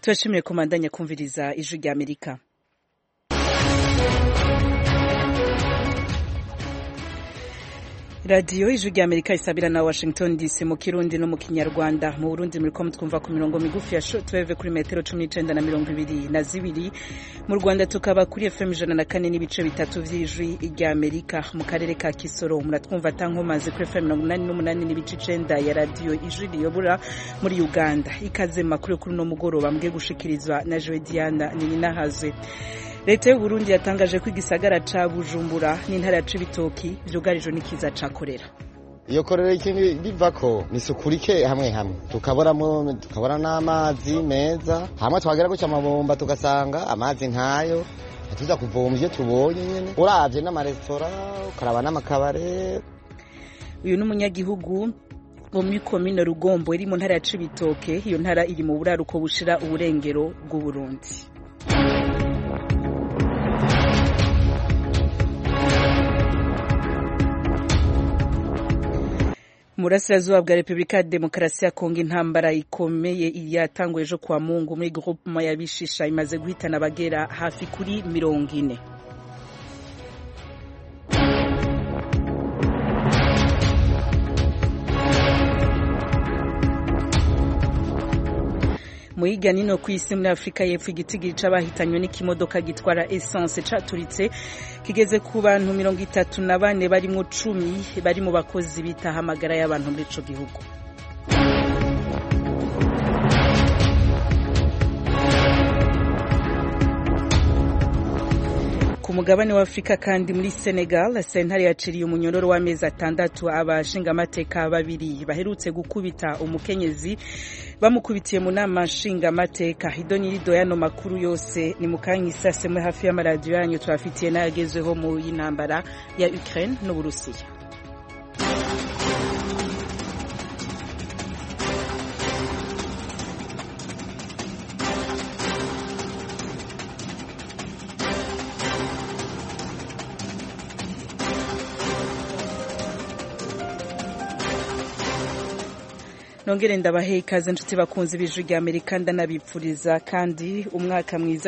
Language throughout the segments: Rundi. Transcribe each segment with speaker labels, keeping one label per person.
Speaker 1: turashimiye komandanya kumviriza ijwi rya Amerika. Radio ijwi rya Amerika isabira na Washington DC mu Kirundi no mu Kinyarwanda. Mu Burundi muriko mutwumva ku mirongo migufi ya shortwave kuri metero 19 na 22. Mu Rwanda tukaba kuri FM 104 n'ibice bitatu vy'ijwi rya Amerika. Mu karere ka Kisoro muratwumva tankomaze kuri FM 88 n'ibice 9 ya radio ijwi riyobora muri Uganda. Ikaze makuru kuri no mugoroba mbwe gushikirizwa na Joe Diana Ninahazwe. Leta y'u Burundi yatangaje ko igisagara ca Bujumbura n'intara ya Cibitoki vyugarijwe n'ikiza ca kolera.
Speaker 2: Iyo kolera ikindi bivako ni sukurike hamwe tukabora n'amazi meza, hamwe twagera guca amabomba tugasanga amazi ntayo, tuza kuvoma ivyo tubonye nyene. Uravye n'amaresitora, ukaraba n'amakabare.
Speaker 1: Uyu n'umunyagihugu wo muri komine Rugombo iri mu ntara ya Cibitoke, iyo ntara iri mu buraruko bushira uburengero bw'u Burundi. Murasirazuba bwa Republika ya Demokarasi ya Kongo intambara ikomeye yatanguye ejo kwa Mungu muri groupement y'abishisha imaze guhitana abagera hafi kuri 40. Muiga nino kwisi muri Afrika y'Epfo igitigiri c'abahitanywe n'ikimodoka gitwara essence caturitse kigeze ku bantu 34 barimo 10 bari mu bakozi bitahamagara y'abantu muri ico gihugu. Ku mugabane wa Afrika kandi muri Senegal sentare yaciriye umunyororo w'amezi 6 abashinga amateka babiri baherutse gukubita umukenyezi bamukubitiye mu nama nshinga amateka. Idonirido yano makuru yose ni mukanyi sase muri hafi y'amaradiyo yanyu twafitiye n'ayagezweho mu y'intambara ya Ukraine n'Uburusiya. Nongere ndabahe ikaze nshuti bakunzi b'ijwi rya Amerika ndanabipfuriza kandi umwaka mwiza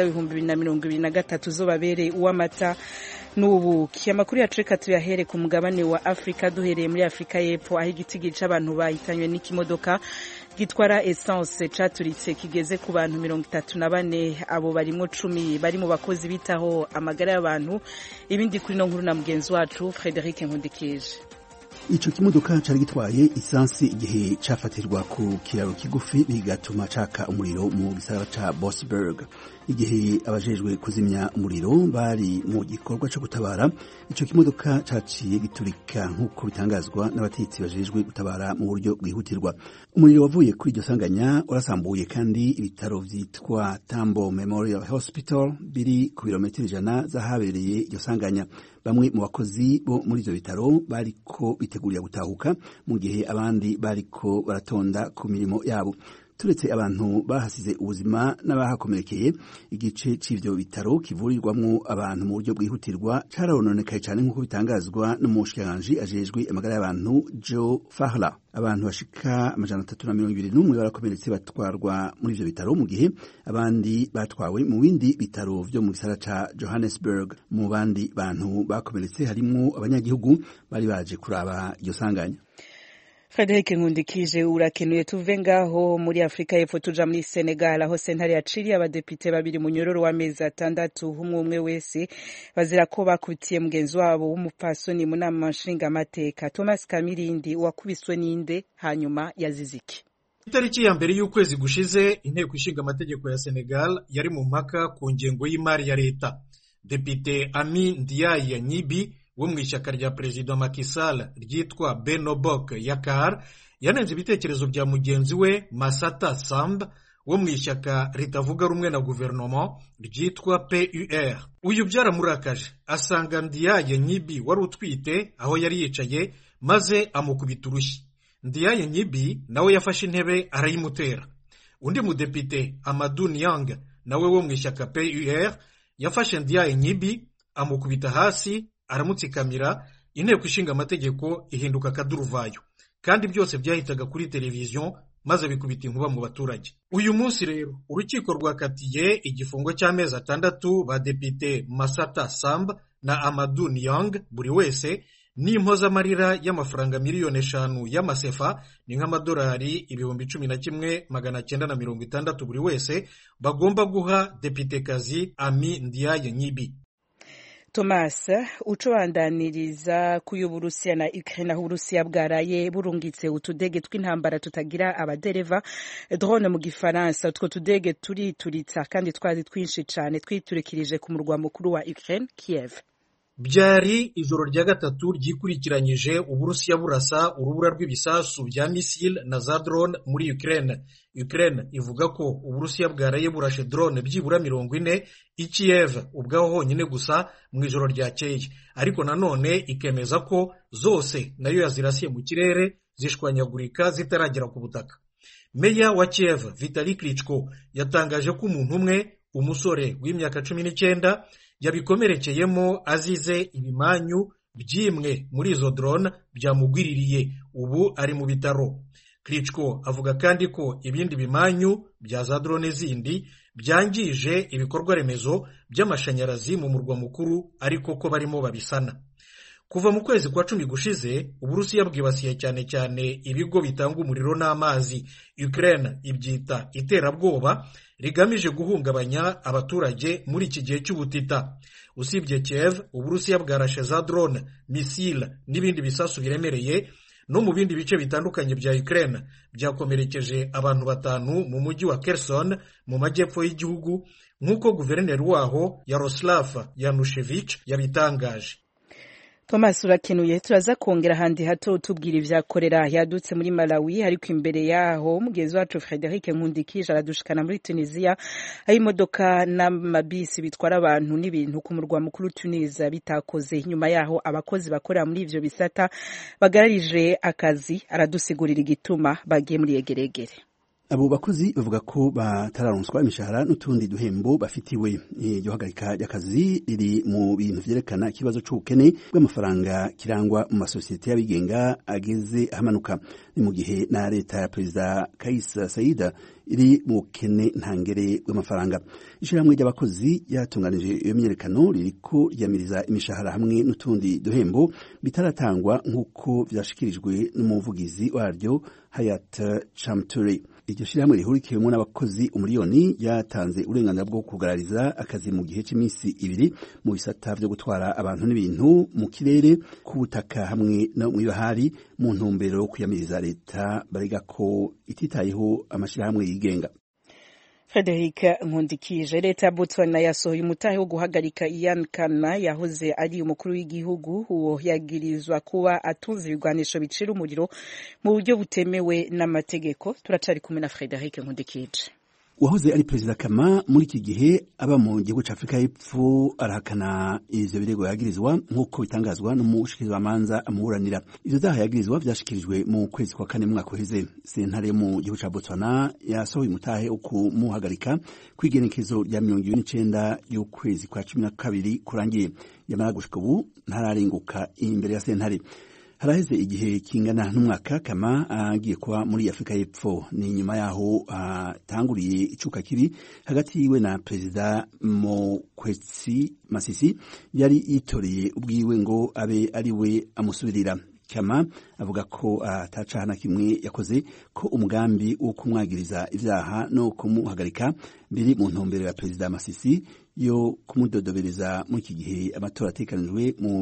Speaker 1: w'2023 zobabereye uw'amata n'ubuki. Amakuru yacu reka tuyahere ku mugabane wa Afrika duhereye muri Afrika y'Epfo aho igitigiri c'abantu bahitanywe n'ikimodoka gitwara essence caturitse kigeze ku bantu 34 abo barimo 10 bari mu bakozi bitaho amagara y'abantu. Ibindi kuri no nkuru na mugenzi wacu Frederic Nkundikije.
Speaker 3: Ico kimodoka cari gitwaye isansi igihe cafatirwa ku kiraro kigufi bigatuma caka umuriro mu gisagara ca Bosberg. Igihe abajejwe kuzimya umuriro bari mu gikorwa cyo gutabara, ico kimodoka caciye giturika nk'uko bitangazwa n'abatetsi bajejwe gutabara mu buryo bwihutirwa. Umuriro wavuye kuri iryo sanganya urasambuye kandi ibitaro vyitwa Tambo Memorial Hospital biri ku birometero 100 zahabereye iryo sanganya. Bamwe mu bakozi bo muri ivyo bitaro bariko bitegurira gutahuka mu gihe abandi bariko baratonda ku mirimo yabo. Turetse abantu bahasize ubuzima n'abahakomerekeye, igice c'ivyo bitaro kivurirwamwo abantu mu buryo bwihutirwa carononekaye cane nk'uko bitangazwa n'umushikiranganji ajejwe amagara y'abantu Joe Fahla. Abantu bashika 321 barakomeretse batwarwa muri ivyo bitaro mu gihe abandi batwawe mu bindi bitaro vyo mu gisagara ca Johannesburg. Mu bandi bantu bakomeretse harimwo abanyagihugu bari baje kuraba iryo sanganya.
Speaker 1: Frederic Nkundikije urakenuye tuve ngaho muri Afrika y'Epfo tuja muri Senegal aho sentare yaciriye abadepite babiri mu nyororo w'amezi 6 umwe wese bazira ko bakubitiye mugenzi wabo w'umupfasoni mu nama nshinga amateka. Thomas Kamirindi wakubiswe ninde hanyuma yaziziki.
Speaker 4: Itariki ya mbere y'ukwezi gushize inteko ishinga amategeko ya Senegal yari mu mpaka ku ngengo y'imari ya leta. Depite Ami Ndiaye Nyibi wo mu ishyaka rya Perezida Macky Sall ryitwa Benobok Yakar yanenze ibitekerezo bya mugenzi we Massata Samb wo mu ishyaka ritavuga rumwe na guverinoma ryitwa PUR. Uyu byaramurakaje asanga Ndiaye Nyibi wari utwite aho yari yicaye maze amukubita urushyi. Ndiaye Nyibi nawe yafashe intebe arayimutera. Undi mudepite Amadou Niang nawe wo mu ishyaka PUR yafashe Ndiaye Nyibi amukubita hasi aramutsikamira. Inteko ishinga amategeko ihinduka kaduruvayo kandi byose byahitaga kuri televiziyo maze bikubita inkuba mu baturage. Uyu munsi rero urukiko rwakatiye igifungo cy'amezi 6 badepite Masata Samb na Amadou Niang buri wese n'impozamarira y'amafaranga miliyoni 5 y'amasefa ni nk'amadolari 11,960 buri wese bagomba guha depitekazi Ami Ndiaye Nyibi.
Speaker 1: Thomas, ucobandaniriza kuy'Uburusiya na Ukraine aho Uburusiya bwaraye burungitse utudege tw'intambara tutagira abadereva drone mu gifaransa. Utwo tudege turituritsa kandi twari twinshi cyane twiturikirije ku murwa mukuru wa Ukraine Kiev.
Speaker 4: Byari ijoro rya gatatu ryikurikiranyije Uburusiya burasa urubura rw'ibisasu bya misile na za drone muri Ukraine. Ukraine ivuga ko Uburusiya bwaraye burashe drone byibura 40 i Kiev ubwaho honyine gusa mu ijoro ryakeye, ariko nanone ikemeza ko zose nayo yazirasiye mu kirere zishwanyagurika zitaragera ku butaka. Meya wa Kiev Vitali Klitschko yatangaje ko umuntu umwe, umusore w'imyaka 19, yabikomerekeyemo azize ibimanyu byimwe muri izo drone byamugwiririye, ubu ari mu bitaro. Klitschko avuga kandi ko ibindi bimanyu bya za drone zindi byangije ibikorwa remezo by'amashanyarazi mu murwa mukuru, ariko ko barimo babisana. Kuva mu kwezi kwa 10 gushize Uburusiya bwibasiye cyane cyane ibigo bitanga umuriro n'amazi. Ukraine ibyita iterabwoba rigamije guhungabanya abaturage muri iki gihe cy'ubutita. Usibye Kiev, Uburusiya bwarashe za drone, misile n'ibindi bisasu biremereye no mu bindi bice bitandukanye bya Ukraine. Byakomerekeje abantu 5 mu mujyi wa Kherson mu majyepfo y'igihugu, nk'uko guverineri waho Yaroslav Yanushevich yabitangaje.
Speaker 1: Thomas, urakenuye. Turaza kongera handi hato utubwira ivyakorera yadutse muri Malawi, ariko imbere yaho mugenzi wacu Frederic Nkundikije aradushikana muri Tunisia aho imodoka n'amabisi bitwara abantu n'ibintu ku murwa mukuru Tunisia bitakoze. Nyuma yaho abakozi bakorera muri ivyo bisata bagararije akazi, aradusigurira igituma bagiye muri yegeregere.
Speaker 3: Abo bakozi bavuga ko batararonswa imishahara n'utundi duhembo bafitiwe. Iryo hagarika ry'akazi riri mu bintu vyerekana ikibazo c'ubukene bw'amafaranga kirangwa mu masosiyete y'abigenga ageze ahamanuka. Ni mu gihe na leta ya Perezida Kais Saied iri mu bukene ntangere bw'amafaranga. Ishirahamwe ry'abakozi yatunganije iyo myerekano ririko ryamiriza imishahara hamwe n'utundi duhembo bitaratangwa nk'uko vyashikirijwe n'umuvugizi waryo Hayat Chamturi. Iryo shirahamwe rihurikiyemo n'abakozi umiliyoni yatanze uburenganzira bwo kugarariza akazi mu gihe cy'iminsi 2 mu bisata byo gutwara abantu n'ibintu mu kirere, ku butaka hamwe no mu bahari, mu ntumbero yo kuyamiriza leta barega ko ititayeho amashirahamwe yigenga.
Speaker 1: Frederic Nkundikije. Leta ya Botswana yasohoye umutahe wo guhagarika Ian Khama yahoze ari umukuru w'igihugu. Uwo yagirizwa kuba atunze ibigwanisho bicira umuriro mu buryo butemewe n'amategeko. Turacari kumwe na Frederic Nkundikije.
Speaker 3: Uwahoze ari Perezida Khama muri iki gihe aba mu gihugu cya Afrika y'Epfo arahakana ivyo birego yagirizwa nk'uko bitangazwa n'umushikirizamanza amuburanira. Ivyo vyaha yagirizwa vyashikirijwe mu kwezi kwa 4 mwaka uheze. Sentare mu gihugu cya Botswana yasohoye umutahe wo kumuhagarika kw'igenekezo rya 29 y'ukwezi kwa 12 kurangiye. Yamara gushika ubu ntararenguka imbere ya sentare. Haraheze igihe kingana n'umwaka Khama agiye kuba muri Afrika y'Epfo. Ni nyuma yaho tanguriye icuka kiri hagati yiwe na Perezida Mokwetsi Masisi yari yitoreye ubwiwe ngo abe ari we amusubirira. Khama avuga ko atacana kimwe yakoze, ko umugambi wo kumwagiriza ivyaha no kumuhagarika biri mu ntumbero ya Perezida Masisi yo kumudodobereza muri iki gihe amatora atekanijwe mu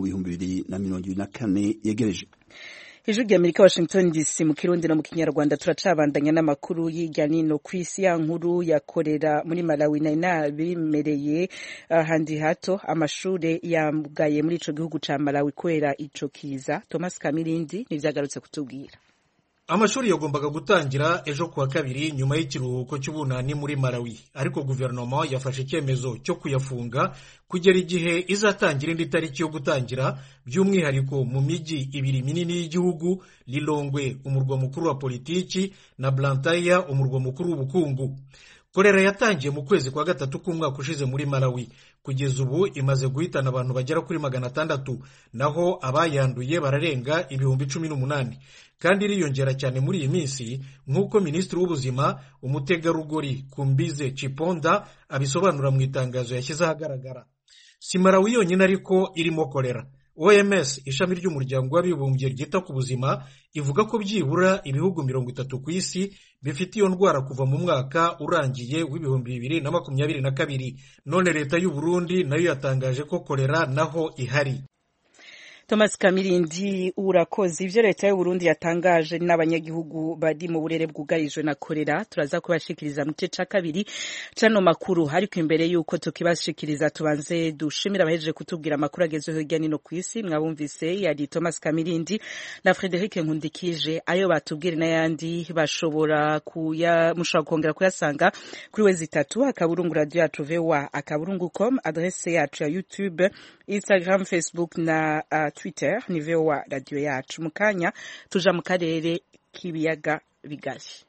Speaker 3: 2024 yegereje.
Speaker 1: Ijwi ry'Amerika, Washington DC, mu Kirundi no mu Kinyarwanda. Turacabandanya n'amakuru y'irya nino kw'isi. Ya nkuru yakorera muri Malawi na inabimereye handi hato amashure yamgaye muri ico gihugu ca Malawi kwera ico kiza. Thomas Kamirindi nivyagarutse kutubwira.
Speaker 4: Amashuri yagombaga gutangira ejo kuwa 2 nyuma y'ikiruhuko cy'ubunani muri Malawi, ariko guverinoma yafashe icyemezo cyo kuyafunga kugera igihe izatangira indi tariki yo gutangira, by'umwihariko mu miji 2 minini y'igihugu, Lilongwe umurwa mukuru wa politiki na Blantyre umurwa mukuru w'ubukungu. Kolera yatangiye mu kwezi kwa 3 k'umwaka ushize muri Malawi. kugeza ubu imaze guhitana abantu bagera kuri 600, naho abayanduye bararenga 18,000, kandi iriyongera cyane muri iyi minsi nk'uko minisitiri w'ubuzima umutegarugori Kumbize Chiponda abisobanura mu itangazo yashyize ahagaragara. Si Malawi yonyine ariko irimo kolera. OMS, ishami ry'umuryango w'abibumbye ryita ku buzima, ivuga ko byibura ibihugu 30 ku isi bifite iyo ndwara kuva mu mwaka urangiye w'2022. None leta y'u Burundi nayo yatangaje ko kolera naho ihari.
Speaker 1: Thomas Kamirindi, urakoze. Ivyo leta y'u Burundi yatangaje n'abanyagihugu bari mu burere bwugarijwe na kolera turaza kubashikiriza mu gice ca kabiri cano makuru, ariko imbere yuko tukibashikiriza tubanze dushimira abahejeje kutubwira amakuru agezeho hirya no kw'isi. Mwabumvise yari Thomas Kamirindi na Frederic Nkundikije. Ayo batubwira n'ayandi mushobora kongera kuyasanga kuri wezi 3 akaburungu radio yacu VOA akaburungu.com, adresse yacu ya YouTube, Instagram, Facebook na Twitter ni VOA radio yacu. Mukanya tuja mu karere k'ibiyaga bigari.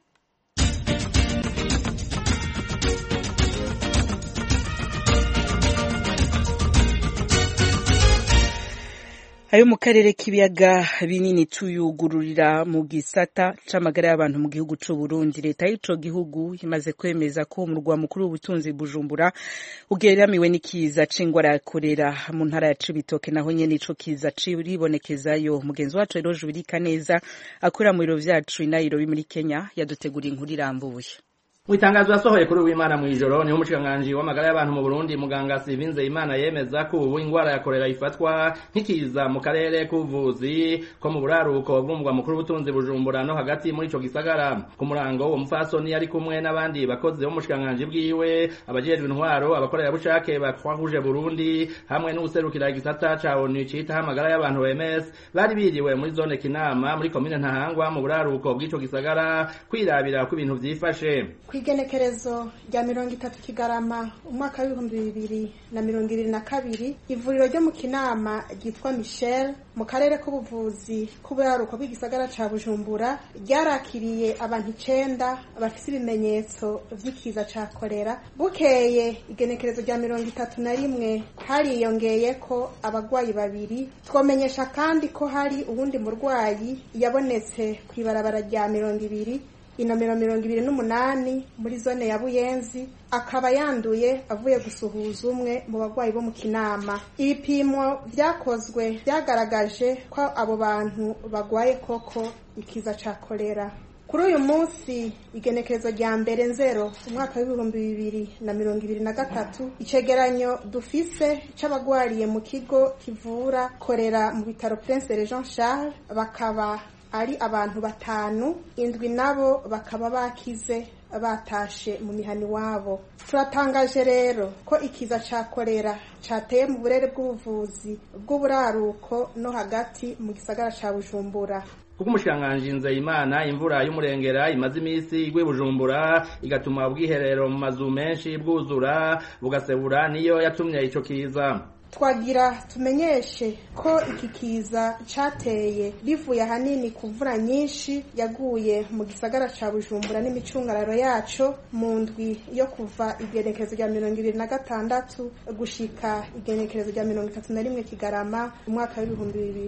Speaker 1: Ayo mu karere k'ibiyaga binini tuyugururira mu gisata c'amagara y'abantu mu gihugu c'u Burundi. Leta y'ico gihugu imaze kwemeza ko umurwa mukuru w'ubutunzi Bujumbura ugeramiwe n'ikiza c'ingwara ya kolera mu ntara ya Cibitoke, naho nyene ico kiza ciribonekezayo. Mugenzi wacu Eroje Birikaneza akora mu biro vyacu i Nairobi muri Kenya yaduteguriye inkuru irambuye.
Speaker 5: Mwitangazo yasohoye kuri w'Imana mwijoro niho umushikanganje w'amagara y'abantu mu Burundi muganga Sivinze Imana yemeza ko ubu ingwara ya kolera ifatwa nk'ikiza mu karere k'ubuvuzi ko mu buraruko bw'umugwa mukuru w'ubutunzi Bujumbura no hagati muri ico gisagara. Ku murango uwo mufasoni yari kumwe n'abandi bakozi b'umushikanganje bwiwe, abajejwe intwaro, abakorera bushake bakwahuje Burundi hamwe n'userukira igisata ca ONU cita amagara y'abantu OMS, bari biriwe muri zone Kinama muri komine Ntahangwa mu buraruko bw'ico gisagara kwirabira ko ibintu vyifashe.
Speaker 6: Kwigenekerezo rya 30 Kigarama umwaka wa 2022 ivuriro ryo mu Kinama ryitwa Michel mu karere k'ubuvuzi k'uburaruko bw'igisagara ca Bujumbura ryarakiriye abantu 9 bafise ibimenyetso vy'ikiza ca kolera. Bukeye igenekerezo rya 31 hariyongeye ko abagwayi 2. Twomenyesha kandi ko hari uwundi murwayi yabonetse kwibarabara rya 200 inomero 28 muri zone ya Buyenzi, akaba yanduye avuye gusuhuza umwe mu bagwayi bo mu Kinama. Ibipimo vyakozwe vyagaragaje ko abo bantu bagwaye koko ikiza ca kolera. Kuri uyu munsi igenekerezo rya mbere 0 umwaka wa 2023 icegeranyo dufise c'abagwariye mu kigo kivura kolera mu bitaro Prince Jean Charles bakaba ari abantu 5, 7 nabo bakaba bakize batashe mu mihani wabo. Turatangaje rero ko ikiza ca kolera cateye mu burere bw'ubuvuzi bw'uburaruko no hagati mu gisagara ca Bujumbura.
Speaker 5: Kuko umushikanganje Nzeyimana imvura y'umurengera imaze imisi igwe Bujumbura igatuma ubwiherero mu mazu menshi bwuzura bugasebura, niyo yatumye ico kiza.
Speaker 6: Twagira tumenyeshe ko iki kiza cateye bivuye hanini ku mvura nyinshi yaguye mu gisagara ca Bujumbura n'imicungararo yaco mu ndwi yo kuva igenekerezo rya 2026 gushika igenekerezo rya 31 Kigarama umwaka wa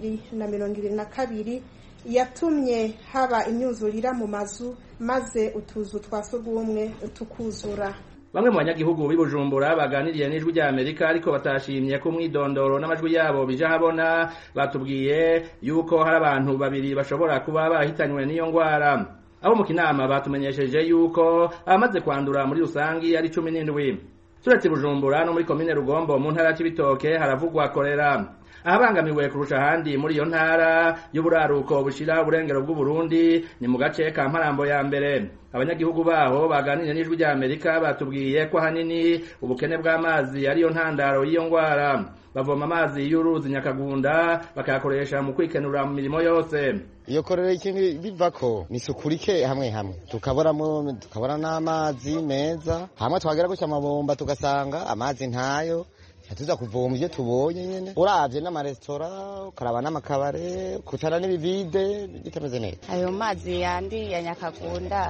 Speaker 6: 2022 yatumye haba imyuzurira mu mazu maze utuzu twa sugumwe tukuzura.
Speaker 5: Bamwe mu banyagihugu b'Ibujumbura baganiriye n'ijwi rya Amerika ariko batashimye ko mwidondoro n'amajwi yabo bija habona, batubwiye yuko hari abantu 2 bashobora kuba bahitanywe n'iyo ngwara. Abo mu Kinama batumenyesheje yuko abamaze kwandura muri rusangi ari 17. Turetse Bujumbura no muri komine Rugombo mu ntara y'Ibitoke haravugwa kolera. Abangamiwe kurusha handi muri iyo ntara y'uburaruko bushira uburengero bw'u Burundi ni mu gace ka Mparambo ya mbere. Abanyagihugu baho baganiriye n'ijwi rya Amerika batubwiye ko hanini ubukene bw'amazi ari yo ntandaro y'iyo ngwara. Bavoma amazi y'uruzi Nyakagunda bakayakoresha mu kwikenura mu mirimo yose.
Speaker 2: Iyo kolera ikintu bivako ni sukurike hamwe tukabora n'amazi meza, hamwe twagera guca amabomba tugasanga amazi ntayo, tuza kuvoma ivyo tubonye nyene. Uravye n'amaresitora ukaraba n'amakabare kutara n'ibivide bitameze neza.
Speaker 7: Ayo mazi yandi ya Nyakagunda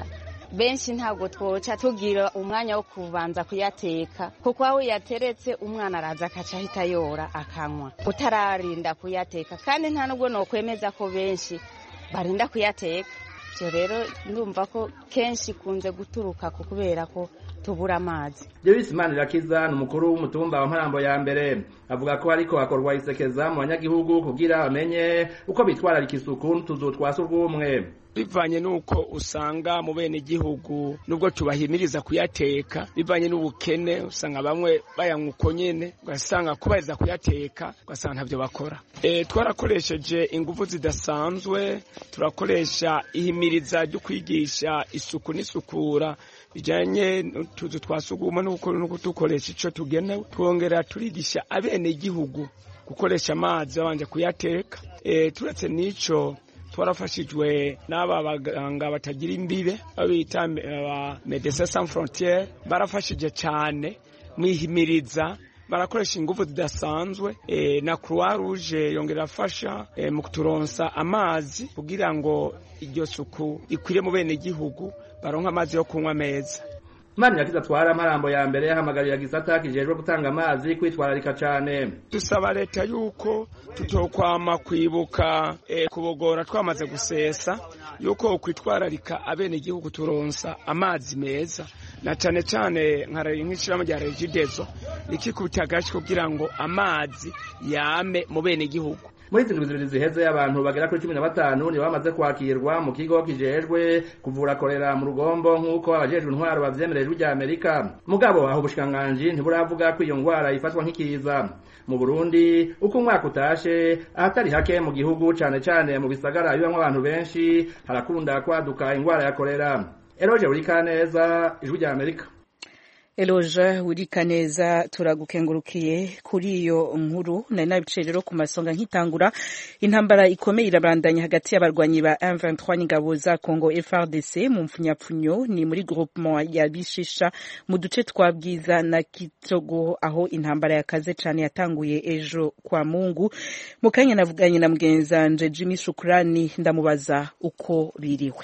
Speaker 7: benshi ntabwo twoca tugira umwanya wo kubanza kuyateka kuko aho yateretse umwana araza akaca ahita yora akanywa utararinda kuyateka kandi nta nubwo nokwemeza ko benshi barinda kuyateka. Ibyo rero ndumva ko kenshi kunze guturuka kubera ko tubura amazi.
Speaker 5: Joyce Manirakiza ni umukuru w'umutumba wa Mparambo ya mbere avuga ko ariko hakorwa isekeza mu banyagihugu kugira bamenye uko bitwararika isuku n'utuzu twa surwumwe.
Speaker 8: Bivanye nuko usanga mu bene gihugu nubwo tubahimiriza kuyateka bivanye n'ubukene usanga bamwe bayanguko nyene ugasanga kubahiriza kuyateka ugasanga ntavyo bakora. Twarakoresheje ingufu zidasanzwe, turakoresha ihimiriza ryo kwigisha isuku n'isukura bijanye n'utuzu twasuguma no dukoresha ico tugenewe, twongera turigisha abene gihugu gukoresha amazi abanje kuyateka. Turetse n'ico twarafashijwe n'aba baganga batagira imbibe abita Médecins Sans Frontières, barafashije cyane mwihimiriza, barakoresha ingufu zidasanzwe na Croix Rouge yongera afasha mu kuturonsa amazi kugira ngo iryo suku ikwire mu bene gihugu baronka amazi yo kunywa meza.
Speaker 5: Manirakiza twara Mparambo ya mbere hamagarira gisata kijejwe gutanga amazi kwitwararika cyane.
Speaker 8: Dusaba leta yuko tutokwama kwibuka kubogora twamaze gusesa yuko kwitwararika abene igihugu turonsa amazi meza na cyane cyane nk'ishiramo rya Regideso ikikubitagashi kugira ngo amazi yame mu bene igihugu.
Speaker 5: Muri zindwi zibiri ziheze abantu bagera kuri 15 ni bamaze kwakirwa mu kigo kijejwe kuvura kolera mu Rugombo nk'uko abajejwe intwaro bavyemereje ujya Amerika. Mugabo aho ubushikanganje ntiburavuga ko iyo ngwara ifatwa nk'ikiza. Mu Burundi uko umwaka utashe ahatari hake mu gihugu cyane cyane mu bisagara bibamwe abantu benshi harakunda kwaduka ingwara ya kolera. Eloge Urikaneza, Ijwi rya Amerika.
Speaker 1: Eloge Urikaneza, turagukengurukiye kuri iyo nkuru. Nari nabice rero ku masonga nkitangura intambara ikomeye irabandanya hagati y'abarwanyi ba M23 n'ingabo za Congo FARDC mu mfunyapfunyo ni muri groupement ya Bishisha mu duce twa Bwiza na Kitogo aho intambara yakaze cyane yatanguye ejo kwa Mungu. Mu kanya navuganye na mugenzanje Jimmy Shukrani ndamubaza uko biriwe.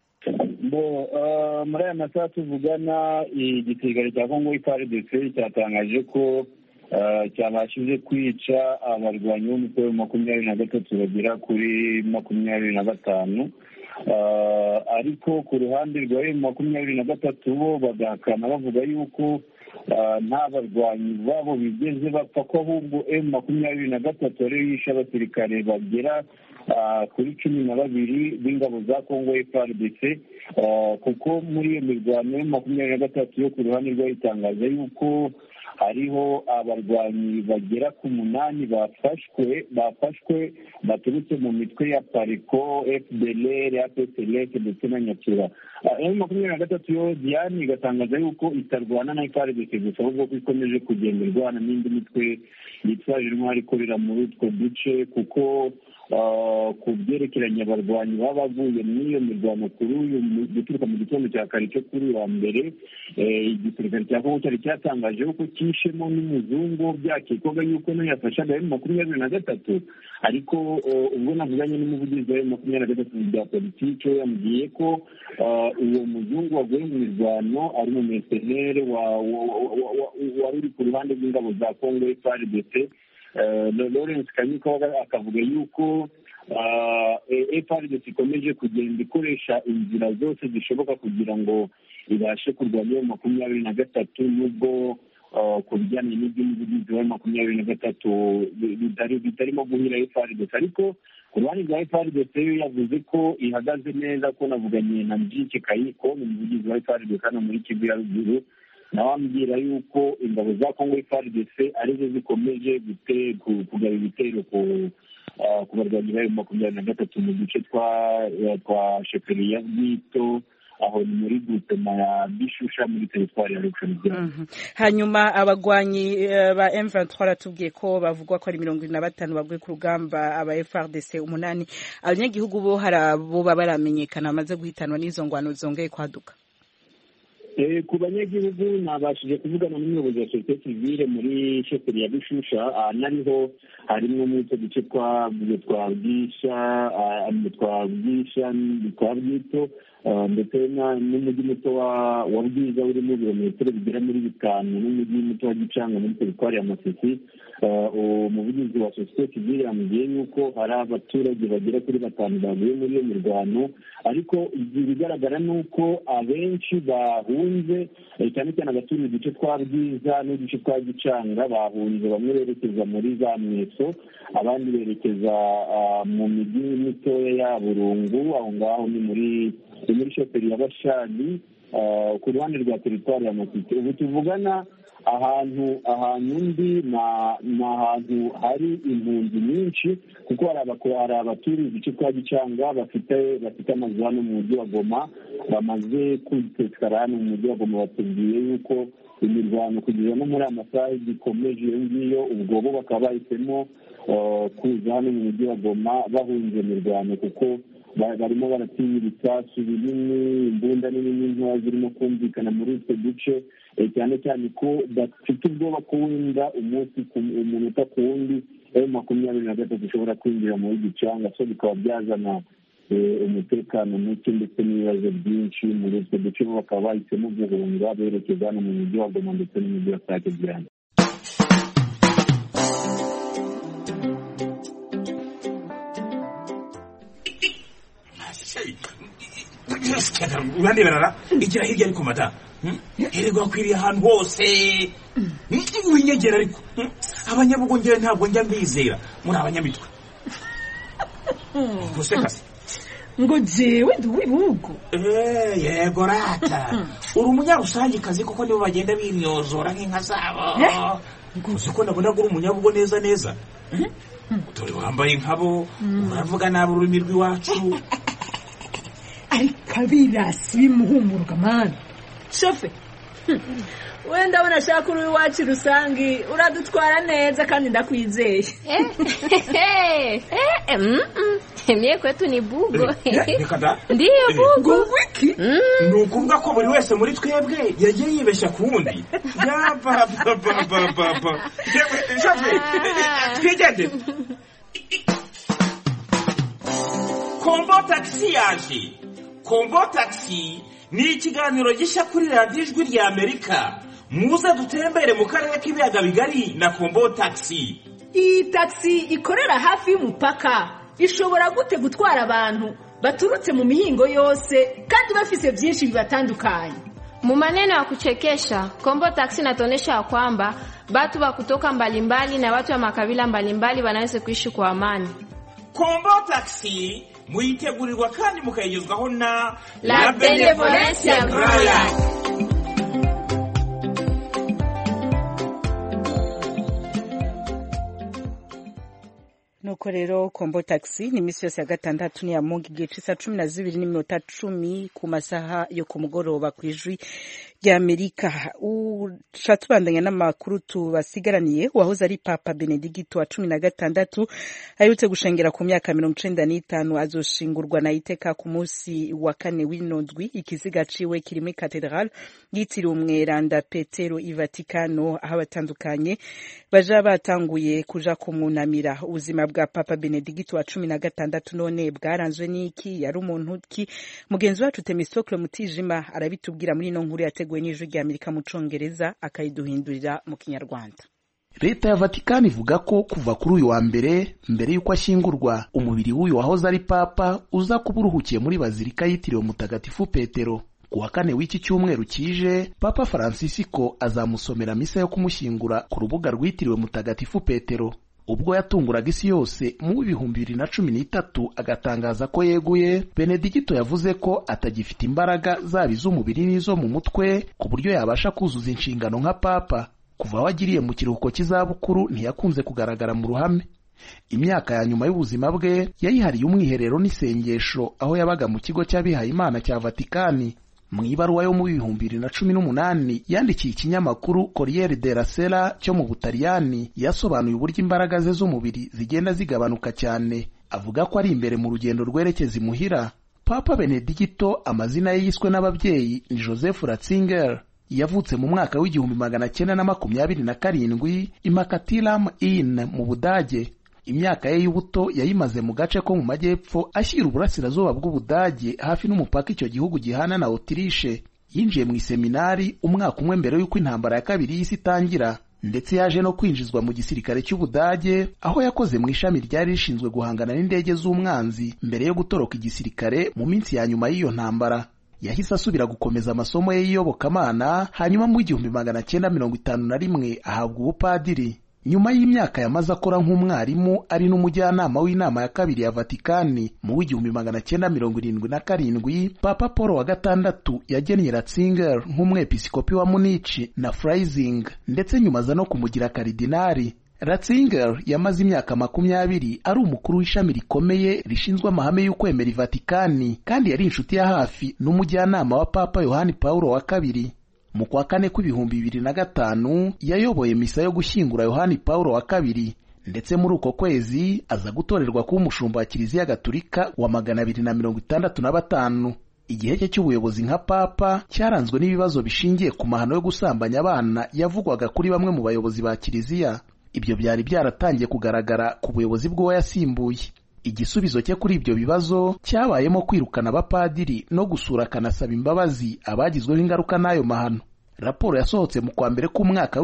Speaker 9: Muri aya masaha tuvugana igisirikare cya Congo FARDC cyatangaje ko cyabashije kwica abarwanyi b'umutwe wa 23 bagera kuri 25, ariko ku ruhande rwa 23 bo bagahakana bavuga yuko nta barwanyi babo bigeze bapfa ko ahubwo M23 ariyo yishe abasirikare bagera kuri 12 b'ingabo za Congo FARDC, kuko muri iyo mirwano M23 yo ku ruhande rwayitangaza yuko hariho abarwanyi bagera ku 8 bafashwe baturutse mu mitwe ya Pariko, FDLR, APCLS ndetse na Nyatura. M23 yo Diane igatangaza yuko itarwana na FARDC gusa ahubwo ko ikomeje kugenda irwana n'indi mitwe yitwaje intwari ikorera muri utwo duce, kuko ku byerekeranye abarwanyi baba bavuye muri iyo mirwano kuri uyu guturuka mu gitondo cya kare cyo kuri wa mbere, igisirikare cya Congo cyari cyatangaje ko cyishemo n'umuzungu byakekwaga yuko no yafashaga M23, ariko ubwo navuganye n'umuvugizi wa M23 bya politiki yambwiye ko uwo muzungu waguye mu mirwano ari mu mercenaire wari uri ku ruhande rw'ingabo za Congo FARDC. Lawrence Kanyuka akavuga yuko FARDC ikomeje kugenda ikoresha inzira zose zishoboka kugira ngo ibashe kurwanya 23, nubwo ku bijyanye n'iby'umuvugizi wa 23 bitarimo guhira FARDC, ariko ku ruhande rwa FARDC yavuze ko ihagaze neza, ko navuganye na Mjike Kayiko umuvugizi wa FARDC hano muri Kivu ya Ruguru, nawambwira yuko ingabo za Congo FARDC arizo zikomeje kugaba ibitero ku barwanyi ba M23 mu duce twa Sheferi ya Bwito, aho ni muri groupement ya Bishusha muri territoire ya Rukshana.
Speaker 1: Hanyuma abagwanyi ba M23 ratubwiye ko bavugwa ko ari 25 bagwe ku rugamba, aba FARDC 8. Abanyagihugu bo harabo baramenyekana amaze guhitanwa n'izo ngwano zongeye kwaduka.
Speaker 9: ku banyagihugu nabashije kuvugana n'umuyobozi wa sosiyete sivile muri sheferi ya Bishusha, nariho harimo n'utwo duce twa Bwito ndetse n'umujyi muto wa Bwiza urimo ibirometero bigera muri 5 n'umujyi muto wa Gicanga muri teritwari ya Masisi. Umuvugizi wa sosiyete sivile yambwiye yuko hari abaturage bagera kuri 5 bavuye muri iyo mirwano, ariko ibigaragara ni uko abenshi bahunze cyane cyane abaturiye uduce twa Bwiza n'uduce twa Gicanga bahunze, bamwe berekeza muri za Mweso, abandi berekeza mu mijyi mitoya ya Burungu, aho ngaho ni muri sheferi ya Bashali ku ruhande rwa teritwari ya Masisi. Ubu tuvugana ahantu ndi ni ahantu hari impunzi nyinshi, kuko hari abaturiye uduce twa Gicanga bafite amazu hano mu mujyi wa Goma, bamaze kwitekara hano mu mujyi wa Goma. Batubwiye yuko imirwano kugeza no muri amasaha gikomeje iyo ngiyo, ubwo bo bakaba bahisemo kuza hano mu mujyi wa Goma bahunze imirwano, kuko barimo baratinya ibisasu binini, imbunda nini ntoya zirimo kumvikana muri utwo duce, cyane cyane ko bafite ubwoba ko wenda umunota ku wundi M23 ushobora kwinjira muri Gicanga, so bikaba byazana umutekano muke ndetse n'ibibazo byinshi muri utwo duce. Bo bakaba bahisemo guhunga berekeza hano mu mujyi wa Goma ndetse n'umujyi wa Sake Byane.
Speaker 10: urande barara igira hirya ariko mata herego akwiriye ahantu hose winyegera, ariko abanyabugongera ntabwo njya mbizera muri abanyamitwe. Gusekase
Speaker 11: ngo jewe ndi wibugo
Speaker 10: yego rata uri umunyarusangi kazi, kuko nibo bagenda bimyozora nk'inka zabo. Gusa ko nabona uri umunyabugo neza dore wambaye nkabo, uravuga nabi ururimi rw'iwacu.
Speaker 11: ariko abirasi bimuhumuruka mani shofe wenda abona ashaka uri iwacu rusangi uradutwara neza kandi ndakwizeye.
Speaker 12: Mie kwetu ni bugo.
Speaker 10: Ndiyo
Speaker 11: bugo. Wiki?
Speaker 10: Nukuvuga ko buri wese muri twebwe yagiye yibeshya ku wundi. Ya papa. Shofe, twigende. Kombo taxi yaje. Kombo taxi ni ikiganiro gishya kuri radiyo Ijwi rya Amerika. Muze dutembere mu karere k'ibiyaga bigari na Kombo taxi.
Speaker 11: Iyi taxi ikorera hafi y'umupaka. Ishobora gute gutwara abantu baturutse mu mihingo yose kandi bafise byinshi bibatandukanye.
Speaker 12: Mu maneno ya kuchekesha, Kombo taxi inatuonyesha kwamba watu wa kutoka mbalimbali na watu wa makabila mbalimbali wanaweza kuishi kwa amani.
Speaker 10: Kombo taxi muitegurirwa kandi mukayigezwaho na
Speaker 12: La Benevolencia Royal.
Speaker 1: Nuko rero Kombo taxi ni misi yose ya gatandatu ni ya Mungu igihe c'isa 12:10 ku masaha yo ku mugoroba ku Ijwi rya Amerika. Uratubandanya n'amakuru tubasigaraniye. Wahoze ari Papa Benedicto wa 16 ayutse gushengera ku myaka 95 azoshingurwa na iteka ku munsi wa 4 w'inondwi. Ikiziga ciwe kiri muri Cathedral yitiriwe Umweranda Petero i Vatikano, aho batandukanye baja batanguye kuja kumunamira. Ubuzima bwa Papa Benedicto wa 16 none bwaranzwe n'iki? Yari umuntu ki? Mugenzi wacu Temistocle Mutijima arabitubwira muri no nkuru yateguwe n'Ijwi rya Amerika mu Congereza akayiduhindurira mu Kinyarwanda.
Speaker 13: Leta ya Vatikani ivuga ko kuva kuri uyu wa mbere yuko ashyingurwa, umubiri w'uyu wahoze ari papa uza kuburuhukiye muri bazilika yitiriwe Mutagatifu Petero. Ku wa 4 w'iki cyumweru kije, Papa Francisco azamusomera misa yo kumushyingura ku rubuga rwitiriwe Mutagatifu Petero. Ubwo yatunguraga isi yose mu 2013 agatangaza ko yeguye, Benedicto yavuze ko atagifite imbaraga zaba iz'umubiri n'izo mu mutwe ku buryo yabasha kuzuza inshingano nka papa. Kuva wagiriye mu kiruhuko cy'izabukuru ntiyakunze kugaragara mu ruhame. Imyaka ya nyuma y'ubuzima bwe yayihariye umwiherero n'isengesho aho yabaga mu kigo cy'abihaye Imana cya Vatikani. Mu ibaruwa yo mu 2018 yandikiye ikinyamakuru Corriere della Sera cyo mu Butaliyani yasobanuye uburyo imbaraga ze z'umubiri zigenda zigabanuka cyane. Avuga ko ari imbere mu rugendo rwerekeza imuhira, Papa Benedigito amazina ye yiswe n'ababyeyi ni Joseph Ratzinger. Yavutse mu mwaka w'1927 i Makatilam Inn mu Budage. Imyaka ye y'ubuto yayimaze mu gace ko mu majyepfo ashyira uburasirazuba bw'Ubudage hafi n'umupaka icyo gihugu gihana na Autriche. Yinjiye mu iseminari umwaka umwe mbere y'uko intambara ya kabiri y'isi itangira, ndetse yaje no kwinjizwa mu gisirikare cy'Ubudage aho yakoze mu ishami ryari rishinzwe guhangana n'indege z'umwanzi mbere yo gutoroka igisirikare mu minsi ya nyuma y'iyo ntambara. Yahise asubira gukomeza amasomo ye y'iyobokamana, hanyuma mu 1951 ahabwa ubupadiri. Nyuma y'imyaka yamaze akora nk'umwarimu ari n'umujyanama w'inama ya kabiri ya Vatikani, mu 1977 Papa Paul wa gatandatu yagennye Ratzinger nk'umwepiskopi wa Munich na Freising, ndetse nyuma aza no kumugira karidinari. Ratzinger yamaze imyaka 20 ari umukuru w'ishami rikomeye rishinzwe amahame y'ukwemera i Vatikani, kandi yari inshuti ya hafi n'umujyanama wa Papa Yohani Paulo wa kabiri. Mu kwa kane k'2005 yayoboye misa yo gushyingura Yohani Paulo wa kabiri, ndetse muri uko kwezi aza gutorerwa kuba umushumba wa Kiliziya Gatolika wa 265. Igihe cye cy'ubuyobozi nka papa cyaranzwe n'ibibazo bishingiye ku mahano yo gusambanya abana yavugwaga kuri bamwe mu bayobozi ba Kiliziya. Ibyo byari byaratangiye kugaragara ku buyobozi bw'uwo yasimbuye. Igisubizo cye kuri ibyo bibazo cyabayemo kwirukana abapadiri no gusura akanasaba imbabazi abagizweho ingaruka n'ayo mahano. Raporo yasohotse mu kwa mbere k'umwaka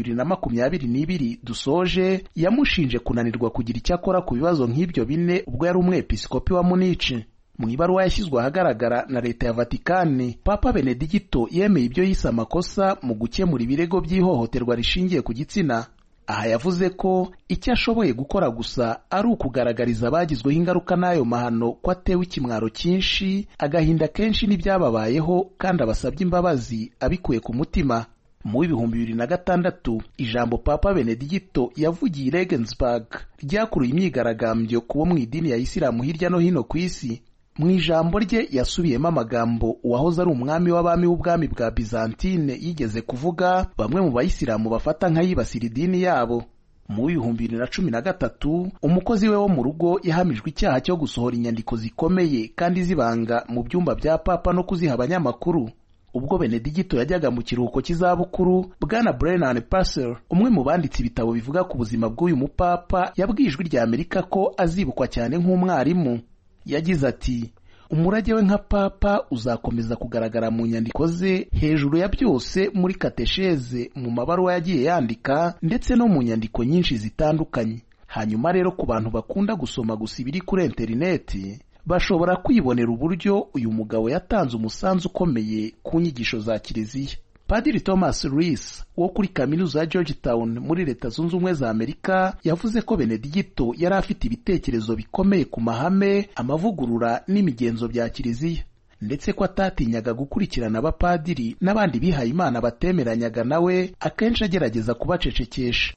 Speaker 13: w'2022 dusoje yamushinje kunanirwa kugira icyo akora ku bibazo nk'ibyo bine ubwo yari umwepiskopi wa Munich. Mu ibaruwa yashyizwe ahagaragara na leta ya Vatikani, Papa Benedigito yemeye ibyo yise amakosa mu gukemura ibirego by'ihohoterwa rishingiye ku gitsina. Aha yavuze ko icyo ashoboye gukora gusa ari ukugaragariza abagizweho ingaruka n'ayo mahano ko atewe ikimwaro cyinshi, agahinda kenshi n'ibyababayeho, kandi abasabye imbabazi abikuye ku mutima. Mu 2006 ijambo Papa Benedigito yavugiye i Regensburg ryakuruye imyigaragambyo kubo mu idini ya Isilamu hirya no hino ku isi. Mu ijambo rye yasubiyemo amagambo uwahoze ari umwami w'abami w'ubwami bwa Byzantine yigeze kuvuga bamwe mu bayisilamu bafata nk'ayibasira idini yabo. Mu 2013 umukozi we wo mu rugo yahamijwe icyaha cyo gusohora inyandiko zikomeye kandi zibanga mu byumba bya papa no kuziha abanyamakuru. Ubwo Benedigito yajyaga mu kiruhuko cy'izabukuru, Bwana Brennan Passer, umwe mu banditsi ibitabo bivuga ku buzima bw'uyu mupapa, yabwiye Ijwi rya Amerika ko azibukwa cyane nk'umwarimu. Yagize ati, umurage we nka papa uzakomeza kugaragara mu nyandiko ze, hejuru ya byose muri katesheze, mu mabaruwa yagiye yandika, ndetse no mu nyandiko nyinshi zitandukanye. Hanyuma rero ku bantu bakunda gusoma gusa ibiri kuri interineti, bashobora kwibonera uburyo uyu mugabo yatanze umusanzu ukomeye ku nyigisho za Kiliziya. Padiri Thomas Rees wo kuri kaminuza ya Georgetown muri Leta Zunze Ubumwe za Amerika yavuze ko Benedigito yari afite ibitekerezo bikomeye ku mahame, amavugurura n'imigenzo bya Kiliziya, ndetse ko atatinyaga gukurikirana abapadiri n'abandi bihaye Imana batemeranyaga nawe, akenshi agerageza kubacecekesha.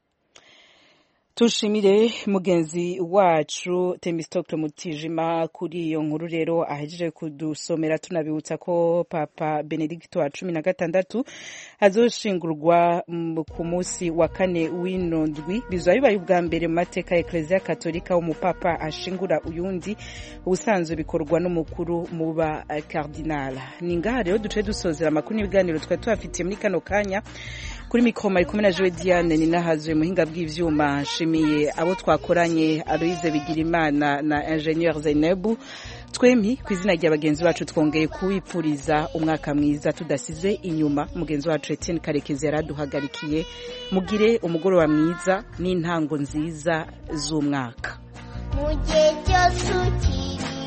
Speaker 1: Tushimire mugenzi wacu Temistokle Mutijima kuri iyo nkuru rero ahejeje kudusomera. Tunabibutsa ko Papa Benedigito wa 16 azoshingurwa ku munsi wa kane w'inondwi. Bizaba bibaye ubwa mbere mu mateka ya Eklezia Katolika umupapa ashingura uyundi, ubusanzwe bikorwa n'umukuru mu ba cardinal. Ningaha rero duce dusozera amakuru n'ibiganiro twari tubafitiye muri kano kanya. Kuri mikro mari kumwe na Joe Diane ni nahazwe muhinga bw'ivyuma. Nshimiye abo twakoranye, Aloise Bigirimana na Ingenieur Zainabu. Twemi kwizina rya bagenzi bacu twongeye kuwipfuriza umwaka mwiza tudasize inyuma. Mugenzi wacu Etienne Karekezi yaraduhagarikiye. Mugire umugoroba mwiza n'intango nziza z'umwaka.
Speaker 14: Mugihe cyose ukiri